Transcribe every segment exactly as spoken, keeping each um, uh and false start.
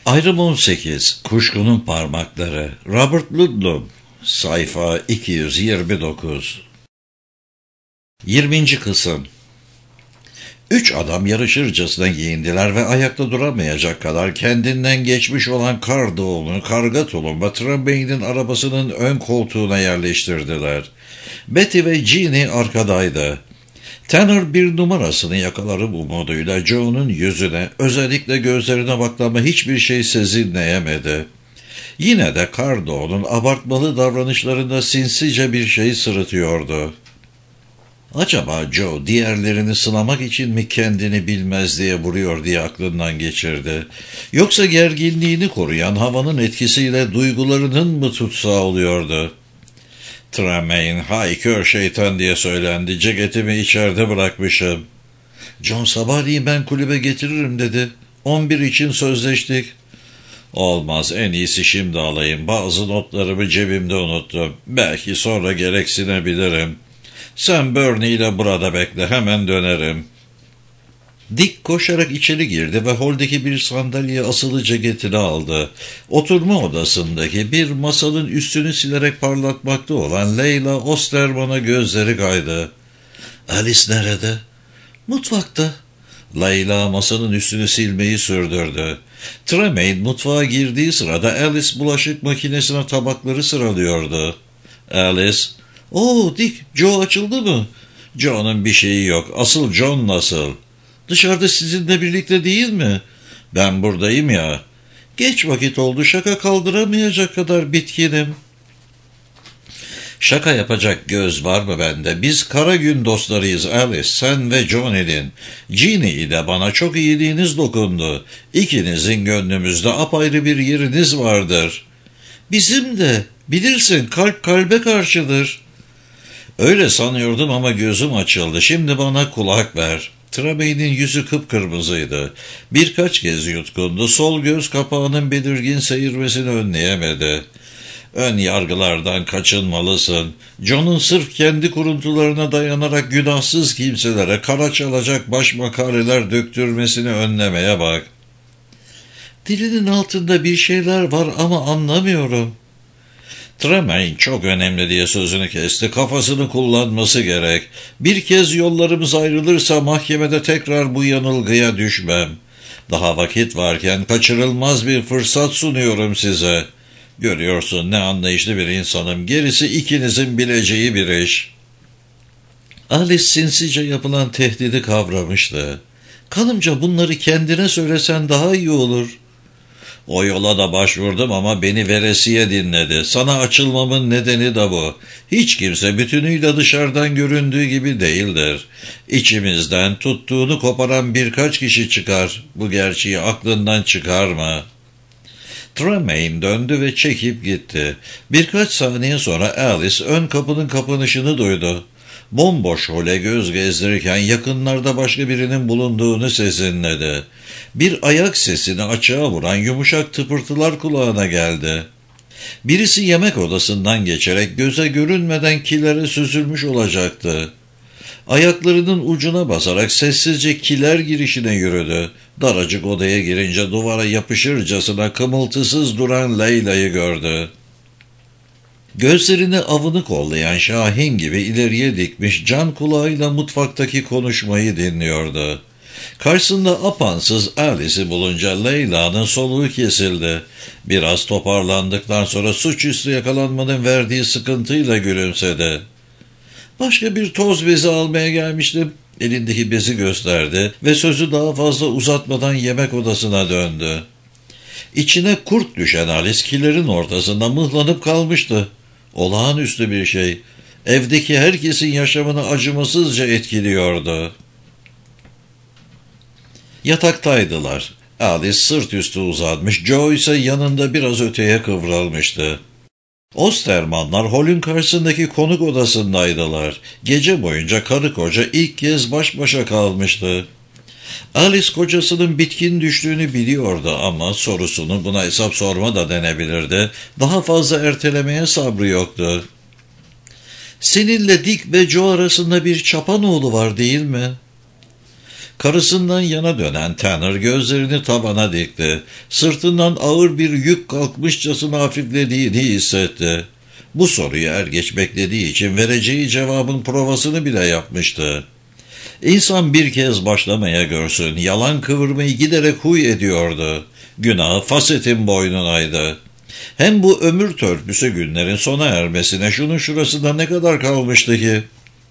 Ayrım on sekiz. Kuşkunun Parmakları. Robert Ludlum. Sayfa iki yüz yirmi dokuz. yirminci kısım. Üç adam yarışırcasına giyindiler ve ayakta duramayacak kadar kendinden geçmiş olan Cardoğlu'nu karga tulumba Tremaine'in arabasının ön koltuğuna yerleştirdiler. Betty ve Jeannie arkadaydı. Tanner bir numarasını yakalarım umuduyla Joe'nun yüzüne, özellikle gözlerine baktığında hiçbir şey sezinleyemedi. Yine de Cardoğlu'nun abartmalı davranışlarında sinsice bir şey sırıtıyordu. Acaba Joe diğerlerini sınamak için mi kendini bilmez diye vuruyor diye aklından geçirdi. Yoksa gerginliğini koruyan havanın etkisiyle duygularının mı tutsağı oluyordu? Tremaine, hay kör şeytan diye söylendi. Ceketimi içeride bırakmışım. John sabahleyin ben kulübe getiririm dedi. on bir için sözleştik. Olmaz, en iyisi şimdi alayım. Bazı notlarımı cebimde unuttum. Belki sonra gereksinebilirim. Sen Bernie ile burada bekle, hemen dönerim. Dick koşarak içeri girdi ve holdeki bir sandalyeye asılı ceketini aldı. Oturma odasındaki bir masanın üstünü silerek parlatmakta olan Leyla Osterman'a gözleri kaydı. Alice nerede? Mutfakta. Leyla masanın üstünü silmeyi sürdürdü. Tremaine mutfağa girdiği sırada Alice bulaşık makinesine tabakları sıralıyordu. Alice, "Oo Dick, Joe açıldı mı?" "Joe'nun bir şeyi yok. Asıl John nasıl?" "Dışarıda sizinle birlikte değil mi?" "Ben buradayım ya." "Geç vakit oldu, şaka kaldıramayacak kadar bitkinim." "Şaka yapacak göz var mı bende? Biz kara gün dostlarıyız Alice, sen ve Johnny'nin. Jeannie ile bana çok iyiliğiniz dokundu. İkinizin gönlümüzde apayrı bir yeriniz vardır." "Bizim de. Bilirsin, kalp kalbe karşıdır." "Öyle sanıyordum ama gözüm açıldı. Şimdi bana kulak ver." Tremaine'in yüzü kıpkırmızıydı. Birkaç kez yutkundu. Sol göz kapağının belirgin seyirmesini önleyemedi. "Ön yargılardan kaçınmalısın. John'un sırf kendi kuruntularına dayanarak günahsız kimselere kara çalacak baş makaleler döktürmesini önlemeye bak." "Dilinin altında bir şeyler var ama anlamıyorum." Tremaine çok önemli diye sözünü kesti. "Kafasını kullanması gerek. Bir kez yollarımız ayrılırsa mahkemede tekrar bu yanılgıya düşmem. Daha vakit varken kaçırılmaz bir fırsat sunuyorum size. Görüyorsun ne anlayışlı bir insanım. Gerisi ikinizin bileceği bir iş." Alice sinsice yapılan tehdidi kavramıştı. "Kanımca bunları kendine söylesen daha iyi olur." "O yola da başvurdum ama beni veresiye dinledi. Sana açılmamın nedeni de bu. Hiç kimse bütünüyle dışarıdan göründüğü gibi değildir. İçimizden tuttuğunu koparan birkaç kişi çıkar. Bu gerçeği aklından çıkarma." Tremaine döndü ve çekip gitti. Birkaç saniye sonra Alice ön kapının kapanışını duydu. Bomboş hole göz gezdirirken yakınlarda başka birinin bulunduğunu sezinledi. Bir ayak sesini açığa vuran yumuşak tıpırtılar kulağına geldi. Birisi yemek odasından geçerek göze görünmeden kilere süzülmüş olacaktı. Ayaklarının ucuna basarak sessizce kiler girişine yürüdü. Daracık odaya girince duvara yapışırcasına kımıltısız duran Leyla'yı gördü. Gözlerini avını kollayan şahin gibi ileriye dikmiş, can kulağıyla mutfaktaki konuşmayı dinliyordu. Karşısında apansız Alice'i bulunca Leyla'nın soluğu kesildi. Biraz toparlandıktan sonra suçüstü yakalanmanın verdiği sıkıntıyla gülümsedi. "Başka bir toz bezi almaya gelmiştim." Elindeki bezi gösterdi ve sözü daha fazla uzatmadan yemek odasına döndü. İçine kurt düşen Alice kilerin ortasında mıhlanıp kalmıştı. Olağanüstü bir şey. Evdeki herkesin yaşamını acımasızca etkiliyordu. Yataktaydılar. Alice sırt üstü uzanmış, Joe ise yanında biraz öteye kıvrılmıştı. Ostermanlar holün karşısındaki konuk odasındaydılar. Gece boyunca karı koca ilk kez baş başa kalmıştı. Alice kocasının bitkin düştüğünü biliyordu ama sorusunu buna hesap sorma da denebilirdi. Daha fazla ertelemeye sabrı yoktu. "Seninle Dick ve Joe arasında bir çapanoğlu var değil mi?" Karısından yana dönen Tanner gözlerini tavana dikti. Sırtından ağır bir yük kalkmışçasına hafiflediğini hissetti. Bu soruyu er geç beklediği için vereceği cevabın provasını bile yapmıştı. İnsan bir kez başlamaya görsün, yalan kıvırmayı giderek huy ediyordu. Günahı Faset'in boynunaydı. Hem bu ömür törpüsü günlerin sona ermesine şunun şurasında ne kadar kalmıştı ki?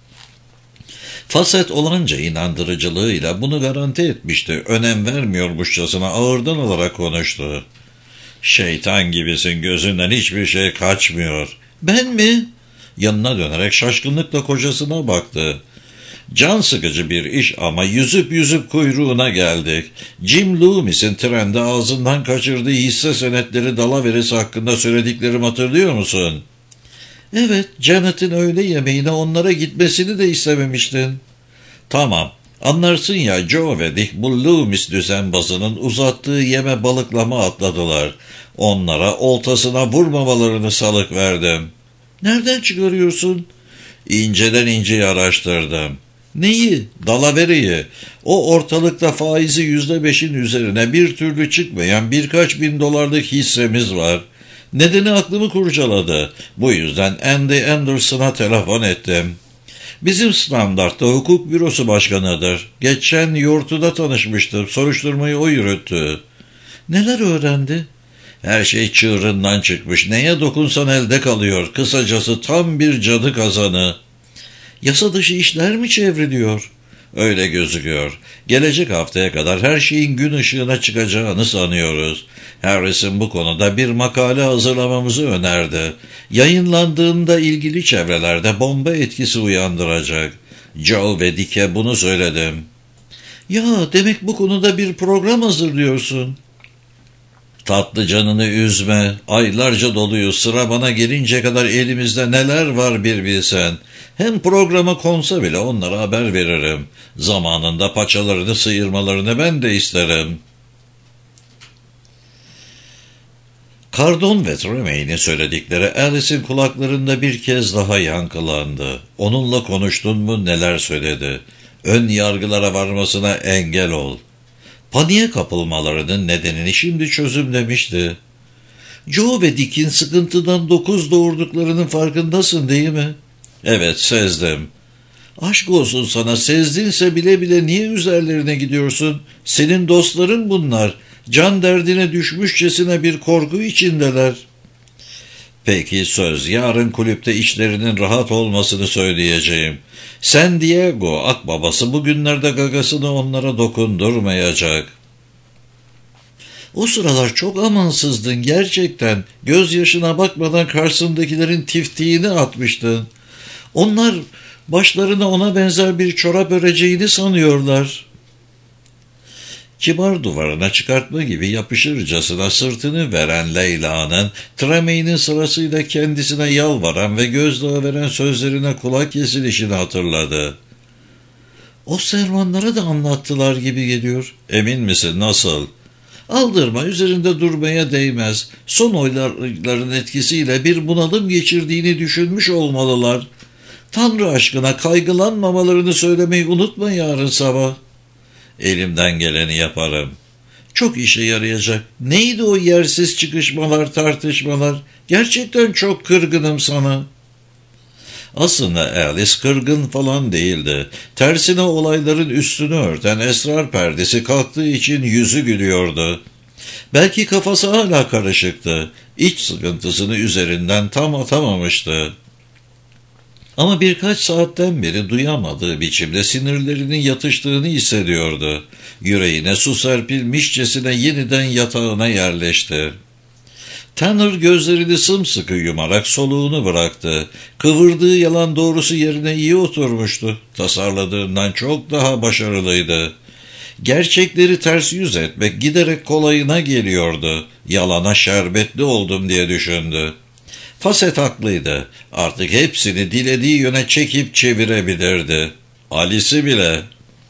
Faset olanca inandırıcılığıyla bunu garanti etmişti. Önem vermiyormuşçasına ağırdan alarak konuştu. Şeytan gibisin, gözünden hiçbir şey kaçmıyor. Ben mi? Yanına dönerek şaşkınlıkla kocasına baktı. Can sıkıcı bir iş ama yüzüp yüzüp kuyruğuna geldik. Jim Loomis'in trende ağzından kaçırdığı hisse senetleri dalaverisi hakkında söylediklerimi hatırlıyor musun? Evet, Janet'in öğle yemeğine onlara gitmesini de istememiştin. Tamam, anlarsın ya, Joe ve Dick bu Loomis düzenbazının uzattığı yeme balıklama atladılar. Onlara oltasına vurmamalarını salık verdim. Nereden çıkarıyorsun? İnceden inceyi araştırdım. Neyi? Dalaveriyi. O ortalıkta faizi yüzde beşin üzerine bir türlü çıkmayan birkaç bin dolarlık hissemiz var. Nedeni aklımı kurcaladı. Bu yüzden Andy Anderson'a telefon ettim. Bizim standartta hukuk bürosu başkanıdır. Geçen Yortu'da tanışmıştım. Soruşturmayı o yürüttü. Neler öğrendi? Her şey çığırından çıkmış. Neye dokunsan elde kalıyor. Kısacası tam bir cadı kazanı. Yasa dışı işler mi çevriliyor? Öyle gözüküyor. Gelecek haftaya kadar her şeyin gün ışığına çıkacağını sanıyoruz. Harrison bu konuda bir makale hazırlamamızı önerdi. Yayınlandığında ilgili çevrelerde bomba etkisi uyandıracak. Joe ve Dick'e bunu söyledim. Ya demek bu konuda bir program hazırlıyorsun. Tatlı canını üzme. Aylarca doluyuz. Sıra bana gelince kadar elimizde neler var bir bilsen. Hem programa konsa bile onlara haber veririm. Zamanında paçalarını sıyırmalarını ben de isterim. Cardon ve Tremaine'in söyledikleri Alice'in kulaklarında bir kez daha yankılandı. Onunla konuştun mu, neler söyledi? Ön yargılara varmasına engel ol. Paniğe kapılmalarının nedenini şimdi çözümlemişti. Joe ve Dick'in sıkıntıdan dokuz doğurduklarının farkındasın değil mi? Evet, sezdim. Aşk olsun sana, sezdinse bile bile niye üzerlerine gidiyorsun? Senin dostların bunlar. Can derdine düşmüşçesine bir korku içindeler. Peki söz, yarın kulüpte işlerinin rahat olmasını söyleyeceğim. San Diego akbabası bugünlerde gagasını onlara dokundurmayacak. O sıralar çok amansızdın gerçekten. Gözyaşına bakmadan karşısındakilerin tiftiğini atmıştın. Onlar başlarına ona benzer bir çorap öreceğini sanıyorlar. Kibar duvarına çıkartma gibi yapışırcasına sırtını veren Leyla'nın, Tremaine'in sırasıyla kendisine yalvaran ve gözdağı veren sözlerine kulak kesilişini hatırladı. O Servanlara da anlattılar gibi geliyor. Emin misin, nasıl? Aldırma, üzerinde durmaya değmez. Son oyların etkisiyle bir bunalım geçirdiğini düşünmüş olmalılar. Tanrı aşkına kaygılanmamalarını söylemeyi unutma yarın sabah. Elimden geleni yaparım. Çok işe yarayacak. Neydi o yersiz çıkışmalar, tartışmalar? Gerçekten çok kırgınım sana. Aslında Alice kırgın falan değildi. Tersine olayların üstünü örten esrar perdesi kalktığı için yüzü gülüyordu. Belki kafası hala karışıktı. İç sıkıntısını üzerinden tam atamamıştı. Ama birkaç saatten beri duyamadığı biçimde sinirlerinin yatıştığını hissediyordu. Yüreğine su serpilmişçesine yeniden yatağına yerleşti. Tanner gözlerini sımsıkı yumarak soluğunu bıraktı. Kıvırdığı yalan doğrusu yerine iyi oturmuştu. Tasarladığından çok daha başarılıydı. Gerçekleri ters yüz etmek giderek kolayına geliyordu. Yalana şerbetli oldum diye düşündü. Faset haklıydı. Artık hepsini dilediği yöne çekip çevirebilirdi. Alice'i bile.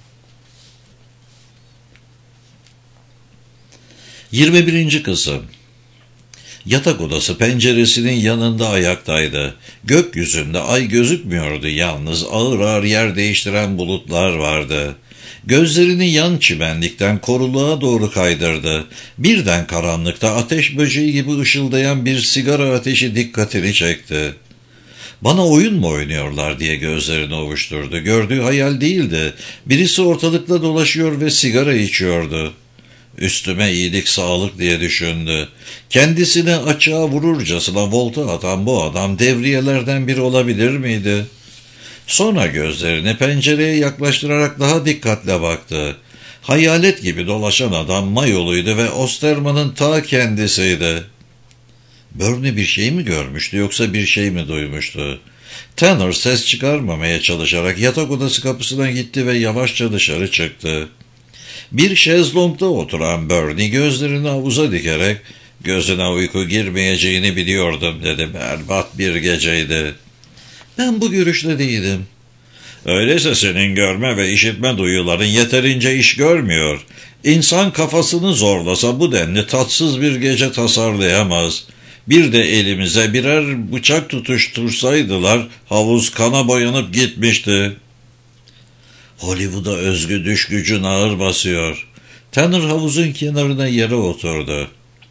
yirmi birinci Kısım. Yatak odası penceresinin yanında ayaktaydı. Gökyüzünde ay gözükmüyordu, yalnız ağır ağır yer değiştiren bulutlar vardı. Gözlerini yan çimenlikten koruluğa doğru kaydırdı. Birden karanlıkta ateş böceği gibi ışıldayan bir sigara ateşi dikkatini çekti. Bana oyun mu oynuyorlar diye gözlerini ovuşturdu. Gördüğü hayal değildi. Birisi ortalıkta dolaşıyor ve sigara içiyordu. Üstüme iyilik sağlık diye düşündü. Kendisine açığa vururcasına volta atan bu adam devriyelerden biri olabilir miydi? Sonra gözlerini pencereye yaklaştırarak daha dikkatle baktı. Hayalet gibi dolaşan adam mayoluydu ve Osterman'ın ta kendisiydi. Bernie bir şey mi görmüştü yoksa bir şey mi duymuştu? Tanner ses çıkarmamaya çalışarak yatak odası kapısına gitti ve yavaşça dışarı çıktı. Bir şezlongda oturan Bernie gözlerini havuza dikerek "Gözüne uyku girmeyeceğini biliyordum" dedi. Berbat bir geceydi. Ben bu görüşte değilim. Öyleyse senin görme ve işitme duyuların yeterince iş görmüyor. İnsan kafasını zorlasa bu denli tatsız bir gece tasarlayamaz. Bir de elimize birer bıçak tutuştursaydılar havuz kana boyanıp gitmişti. Hollywood'a özgü düş gücün ağır basıyor. Tanner havuzun kenarına yere oturdu.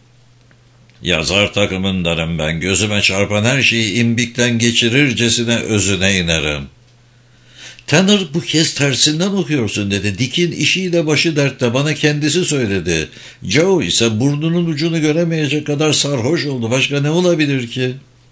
Yazar takımındanım ben. Gözüme çarpan her şeyi imbikten geçirircesine özüne inerim. Tanner bu kez tersinden okuyorsun dedi. Dick'in işiyle başı dertte, bana kendisi söyledi. Joe ise burnunun ucunu göremeyecek kadar sarhoş oldu. Başka ne olabilir ki?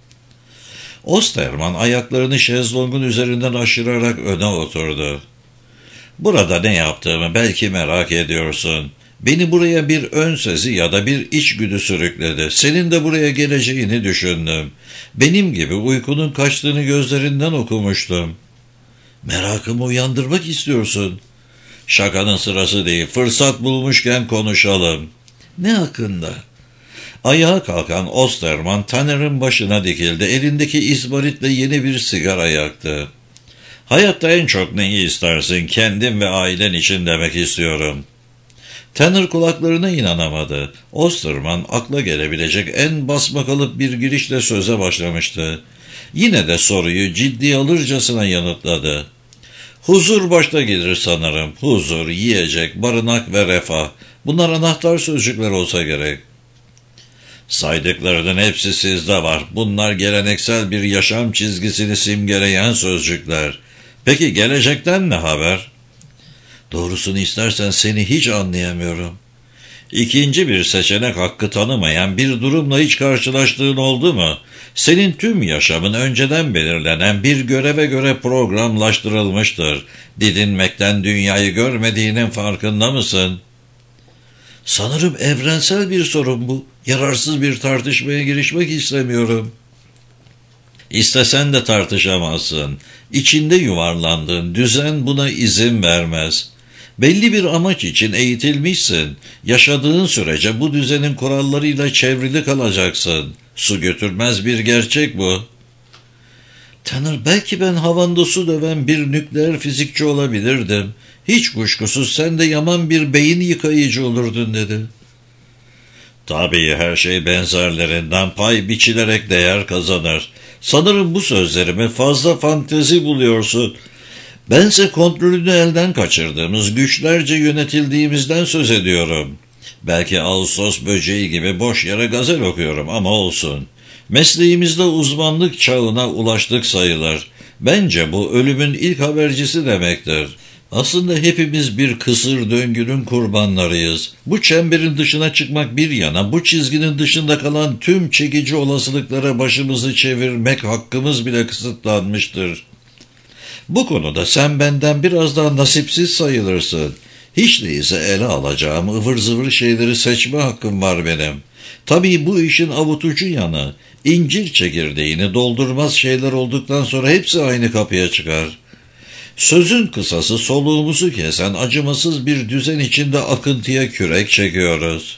Osterman ayaklarını şezlongun üzerinden aşırarak öne oturdu. Burada ne yaptığımı belki merak ediyorsun. Beni buraya bir ön sezi ya da bir içgüdü sürükledi. Senin de buraya geleceğini düşündüm. Benim gibi uykunun kaçtığını gözlerinden okumuştum. Merakımı uyandırmak istiyorsun. Şakanın sırası değil. Fırsat bulmuşken konuşalım. Ne hakkında? Ayağa kalkan Osterman Tanner'ın başına dikildi. Elindeki izmaritle yeni bir sigara yaktı. Hayatta en çok neyi istersin? Kendin ve ailen için demek istiyorum. Tanner kulaklarına inanamadı. Osterman akla gelebilecek en basmakalıp bir girişle söze başlamıştı. Yine de soruyu ciddi alırcasına yanıtladı. Huzur başta gelir sanırım. Huzur, yiyecek, barınak ve refah. Bunlar anahtar sözcükler olsa gerek. Saydıklarının hepsi sizde var. Bunlar geleneksel bir yaşam çizgisini simgeleyen sözcükler. Peki gelecekten ne haber? Doğrusunu istersen seni hiç anlayamıyorum. İkinci bir seçenek hakkı tanımayan bir durumla hiç karşılaştığın oldu mu? Senin tüm yaşamın önceden belirlenen bir göreve göre programlaştırılmıştır. Didinmekten dünyayı görmediğinin farkında mısın? Sanırım evrensel bir sorun bu. Yararsız bir tartışmaya girişmek istemiyorum. İstesen de tartışamazsın. İçinde yuvarlandığın düzen buna izin vermez. Belli bir amaç için eğitilmişsin. Yaşadığın sürece bu düzenin kurallarıyla çevrili kalacaksın. Su götürmez bir gerçek bu. Tanır, belki ben havanda su döven bir nükleer fizikçi olabilirdim. Hiç kuşkusuz sen de yaman bir beyin yıkayıcı olurdun dedi. Tabii her şey benzerlerinden pay biçilerek değer kazanır. Sanırım bu sözlerimi fazla fantezi buluyorsun. Bense kontrolünü elden kaçırdığımız, güçlerce yönetildiğimizden söz ediyorum. Belki Ağustos böceği gibi boş yere gazel okuyorum ama olsun. Mesleğimizde uzmanlık çağına ulaştık sayılır. Bence bu ölümün ilk habercisi demektir. Aslında hepimiz bir kısır döngünün kurbanlarıyız. Bu çemberin dışına çıkmak bir yana, bu çizginin dışında kalan tüm çekici olasılıklara başımızı çevirmek hakkımız bile kısıtlanmıştır. Bu konuda sen benden biraz daha nasipsiz sayılırsın. Hiç değilse ele alacağım ıvır zıvır şeyleri seçme hakkım var benim. Tabii bu işin avutucu yanı, incir çekirdeğini doldurmaz şeyler olduktan sonra hepsi aynı kapıya çıkar. Sözün kısası soluğumuzu kesen acımasız bir düzen içinde akıntıya kürek çekiyoruz.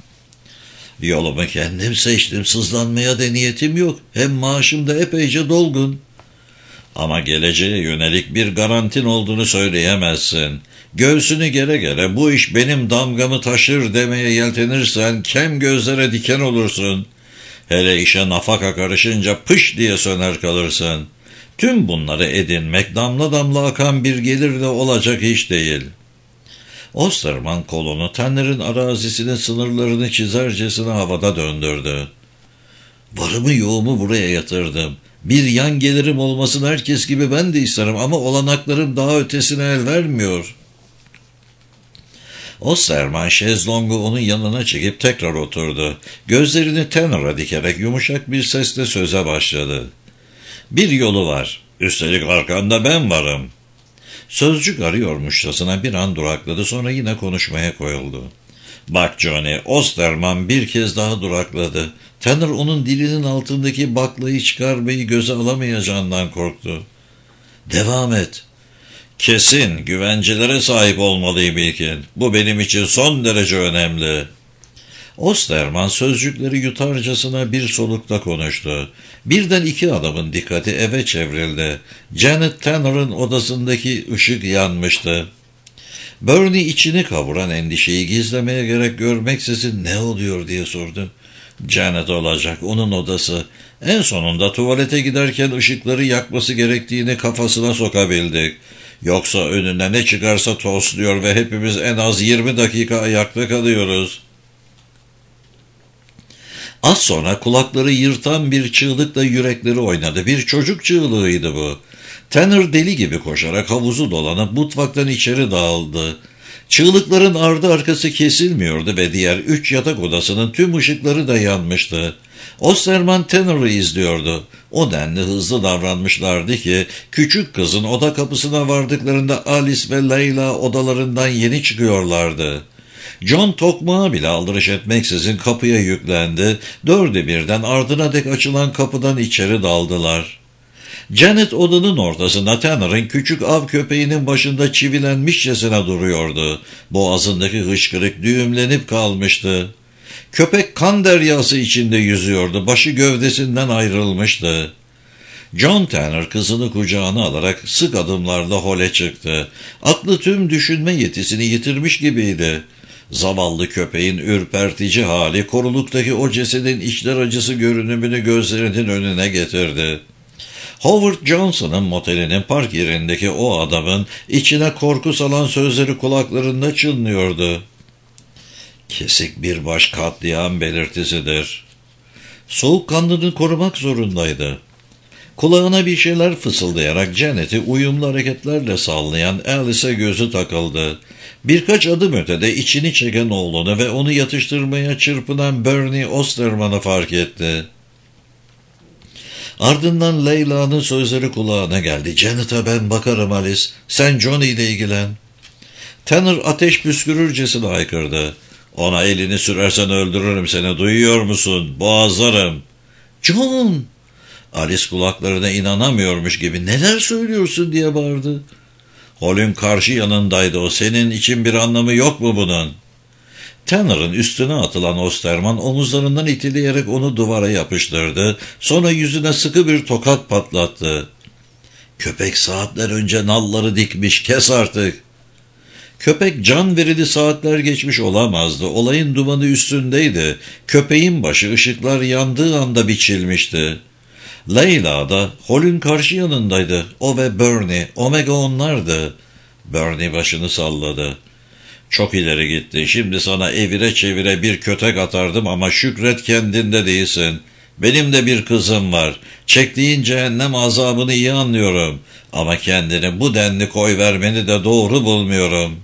Yolumu kendim seçtim, sızlanmaya da niyetim yok. Hem maaşım da epeyce dolgun. Ama geleceğe yönelik bir garantin olduğunu söyleyemezsin. Göğsünü gere gere bu iş benim damgamı taşır demeye yeltenirsen kem gözlere diken olursun. Hele işe nafaka karışınca pış diye söner kalırsın. Tüm bunları edinmek damla damla akan bir gelirle olacak iş değil. Osterman kolunu Tanner'ın arazisinin sınırlarını çizercesine havada döndürdü. Varımı yoğumu buraya yatırdım. Bir yan gelirim olmasın herkes gibi ben de isterim ama olanaklarım daha ötesine el vermiyor. Osterman şezlongu onun yanına çekip tekrar oturdu. Gözlerini Tanner'a dikerek yumuşak bir sesle söze başladı. Bir yolu var. Üstelik arkanda ben varım. Sözcük arıyormuşçasına bir an durakladı, sonra yine konuşmaya koyuldu. Bak Johnny, Osterman bir kez daha durakladı. Tanner onun dilinin altındaki baklayı çıkarmayı göze alamayacağından korktu. Devam et. Kesin, güvencelere sahip olmalıyım ilkin. Bu benim için son derece önemli. Osterman sözcükleri yutarcasına bir solukta konuştu. Birden iki adamın dikkati eve çevrildi. Janet Tanner'ın odasındaki ışık yanmıştı. Bernie içini kavuran endişeyi gizlemeye gerek görmeksizin ne oluyor diye sordu. Janet olacak, onun odası. En sonunda tuvalete giderken ışıkları yakması gerektiğini kafasına sokabildik. Yoksa önüne ne çıkarsa tosluyor ve hepimiz en az yirmi dakika ayakta kalıyoruz. Az sonra kulakları yırtan bir çığlıkla yürekleri oynadı. Bir çocuk çığlığıydı bu. Tanner deli gibi koşarak havuzu dolanıp mutfaktan içeri dağıldı. Çığlıkların ardı arkası kesilmiyordu ve diğer üç yatak odasının tüm ışıkları da yanmıştı. Osterman Tanner'ı izliyordu. O denli hızlı davranmışlardı ki küçük kızın oda kapısına vardıklarında Alice ve Leyla odalarından yeni çıkıyorlardı. John tokmağa bile aldırış etmeksizin kapıya yüklendi. Dörde birden ardına dek açılan kapıdan içeri daldılar. Janet odanın ortasında Tanner'ın küçük av köpeğinin başında çivilenmişçesine duruyordu. Boğazındaki hıçkırık düğümlenip kalmıştı. Köpek kan deryası içinde yüzüyordu. Başı gövdesinden ayrılmıştı. John Tanner kızını kucağına alarak sık adımlarla hole çıktı. Aklı tüm düşünme yetisini yitirmiş gibiydi. Zavallı köpeğin ürpertici hali koruluktaki o cesedin içler acısı görünümünü gözlerinin önüne getirdi. Howard Johnson'ın motelinin park yerindeki o adamın içine korku salan sözleri kulaklarında çınlıyordu. Kesik bir baş katliam belirtisidir. Soğukkanlılığını korumak zorundaydı. Kulağına bir şeyler fısıldayarak Janet'i uyumlu hareketlerle sallayan Alice'e gözü takıldı. Birkaç adım ötede içini çeken oğlunu ve onu yatıştırmaya çırpınan Bernie Osterman'ı fark etti. Ardından Leyla'nın sözleri kulağına geldi. Janet'a ben bakarım Alice, sen Johnny ile ilgilen. Tanner ateş püskürürcesine haykırdı. Ona elini sürersen öldürürüm seni, duyuyor musun? Boğazlarım. John! Alice kulaklarına inanamıyormuş gibi neler söylüyorsun diye bağırdı. Holün karşı yanındaydı o. Senin için bir anlamı yok mu bunun? Tanner'ın üstüne atılan Osterman omuzlarından itileyerek onu duvara yapıştırdı. Sonra yüzüne sıkı bir tokat patlattı. Köpek saatler önce nalları dikmiş, kes artık. Köpek can verili saatler geçmiş olamazdı. Olayın dumanı üstündeydi. Köpeğin başı ışıklar yandığı anda biçilmişti. Leyla da Holün karşı yanındaydı. O ve Bernie, Omega onlardı. Bernie başını salladı. Çok ileri gitti. Şimdi sana evire çevire bir kötek atardım ama şükret kendinde değilsin. Benim de bir kızım var. Çektiğin cehennem azabını iyi anlıyorum. Ama kendini bu denli koyvermeni de doğru bulmuyorum.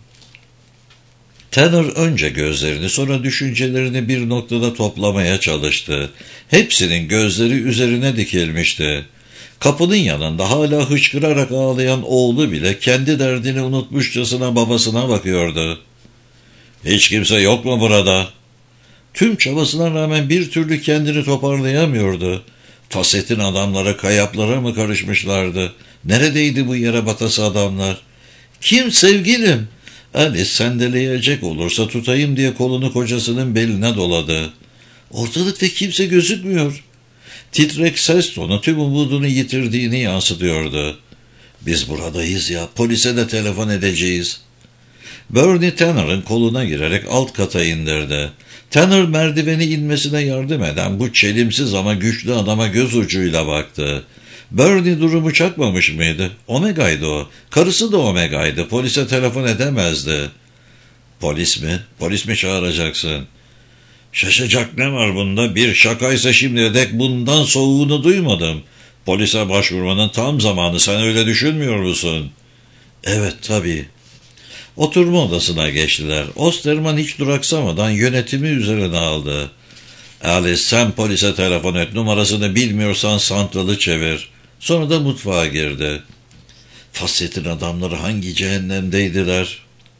Tanner önce gözlerini sonra düşüncelerini bir noktada toplamaya çalıştı. Hepsinin gözleri üzerine dikilmişti. Kapının yanında hala hıçkırarak ağlayan oğlu bile kendi derdini unutmuşçasına babasına bakıyordu. Hiç kimse yok mu burada? Tüm çabasına rağmen bir türlü kendini toparlayamıyordu. Fasetin adamları kayaplara mı karışmışlardı? Neredeydi bu yere batası adamlar? Kim sevgilim? Alice sendeleyecek olursa tutayım diye kolunu kocasının beline doladı. Ortalıkta kimse gözükmüyor. Titrek ses tonu tüm umudunu yitirdiğini yansıtıyordu. Biz buradayız ya, polise de telefon edeceğiz. Bernie Tanner'ın koluna girerek alt kata indirdi. Tanner merdiveni inmesine yardım eden bu çelimsiz ama güçlü adama göz ucuyla baktı. Bernie durumu çakmamış mıydı? Omega'ydı o. Karısı da Omega'ydı. Polise telefon edemezdi. Polis mi? Polis mi çağıracaksın? Şaşacak ne var bunda? Bir şakaysa şimdiye dek bundan soğuğunu duymadım. Polise başvurmanın tam zamanı, sen öyle düşünmüyor musun? Evet, tabii. Oturma odasına geçtiler. Osterman hiç duraksamadan yönetimi üzerine aldı. Alice, sen polise telefon et, numarasını bilmiyorsan santralı çevir. Sonra da mutfağa girdi. Fasset'in adamları hangi cehennemdeydiler?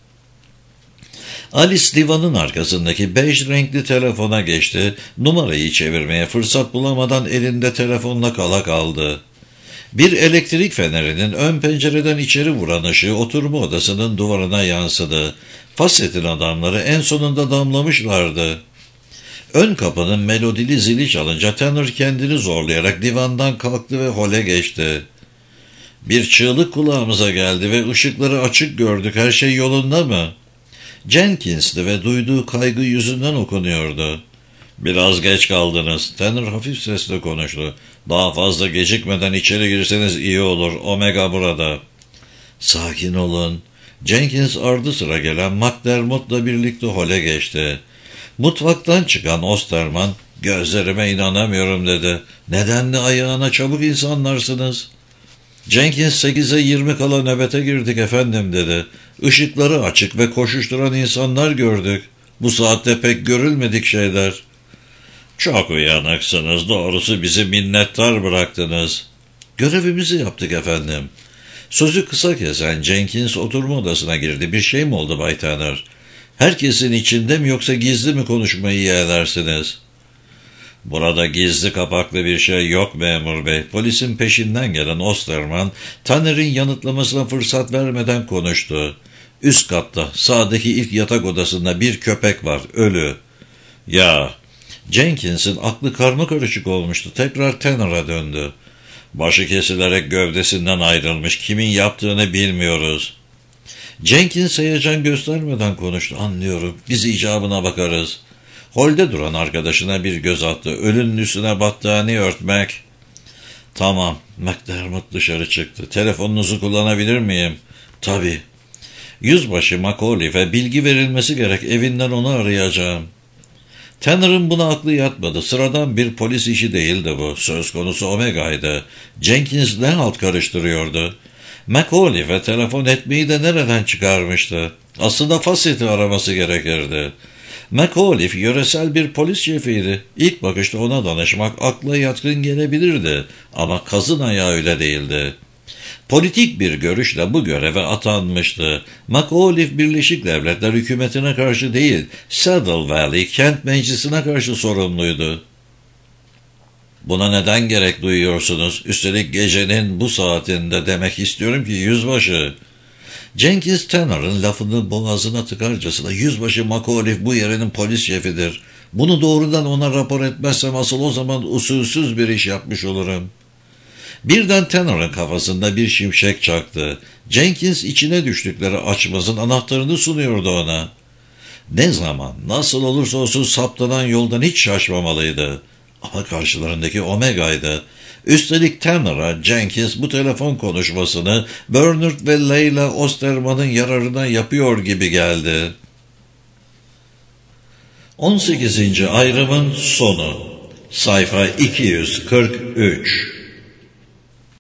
Alice divanın arkasındaki bej renkli telefona geçti. Numarayı çevirmeye fırsat bulamadan elinde telefonla kala kaldı. Bir elektrik fenerinin ön pencereden içeri vuran ışığı oturma odasının duvarına yansıdı. Fasset'in adamları en sonunda damlamışlardı. Ön kapının melodili zili çalınca Tanner kendini zorlayarak divandan kalktı ve hole geçti. Bir çığlık kulağımıza geldi ve ışıkları açık gördük. Her şey yolunda mı? Jenkins'ti ve duyduğu kaygı yüzünden okunuyordu. Biraz geç kaldınız. Tanner hafif sesle konuştu. Daha fazla gecikmeden içeri girseniz iyi olur. Omega burada. Sakin olun. Jenkins ardı sıra gelen McDermott'la birlikte hole geçti. Mutfaktan çıkan Osterman, gözlerime inanamıyorum dedi. Nedenli ayağına çabuk insanlarsınız. Jenkins sekize yirmi kala nöbete girdik efendim dedi. Işıkları açık ve koşuşturan insanlar gördük. Bu saatte pek görülmedik şeyler. Çok uyanıksınız, doğrusu bizi minnettar bıraktınız. Görevimizi yaptık efendim. Sözü kısa kesen Jenkins oturma odasına girdi. Bir şey mi oldu Bay Tanner? Herkesin içinde mi yoksa gizli mi konuşmayı yeğlersiniz? Burada gizli kapaklı bir şey yok memur bey. Polisin peşinden gelen Osterman, Tanner'in yanıtlamasına fırsat vermeden konuştu. Üst katta, sağdaki ilk yatak odasında bir köpek var, ölü. Ya, Jenkins'in aklı karmakarışık olmuştu. Tekrar Tanner'a döndü. Başı kesilerek gövdesinden ayrılmış. Kimin yaptığını bilmiyoruz. Jenkins heyecan göstermeden konuştu. Anlıyorum. Biz icabına bakarız. Holde duran arkadaşına bir göz attı. Ölünün üstüne battaniye örtmek. Tamam. McDermott dışarı çıktı. Telefonunuzu kullanabilir miyim? Tabii. Yüzbaşı McAuliffe'e bilgi verilmesi gerek. Evinden onu arayacağım. Tanner'ın buna aklı yatmadı. Sıradan bir polis işi değildi bu. Söz konusu Omega'ydı. Jenkins ne halt karıştırıyordu? McAuliffe'e telefon etmeyi de nereden çıkarmıştı? Aslında Fasset'i araması gerekirdi. McAuliffe yöresel bir polis şefiydi. İlk bakışta ona danışmak akla yatkın gelebilirdi. Ama kazın ayağı öyle değildi. Politik bir görüşle bu göreve atanmıştı. McAuliffe Birleşik Devletler hükümetine karşı değil, Saddle Valley kent meclisine karşı sorumluydu. Buna neden gerek duyuyorsunuz? Üstelik gecenin bu saatinde demek istiyorum ki yüzbaşı. Jenkins Tanner'ın lafını boğazına tıkarcasına, yüzbaşı McAuliffe bu yerenin polis şefidir. Bunu doğrudan ona rapor etmezsem asıl o zaman usulsüz bir iş yapmış olurum. Birden Tanner'ın kafasında bir şimşek çaktı. Jenkins içine düştükleri açmazın anahtarını sunuyordu ona. Ne zaman, nasıl olursa olsun saptanan yoldan hiç şaşmamalıydı. Ama karşılarındaki Omega'ydı. Üstelik Tanner'a Jenkins bu telefon konuşmasını Bernard ve Leila Osterman'ın yararına yapıyor gibi geldi. on sekizinci ayrımın sonu. Sayfa iki yüz kırk üç.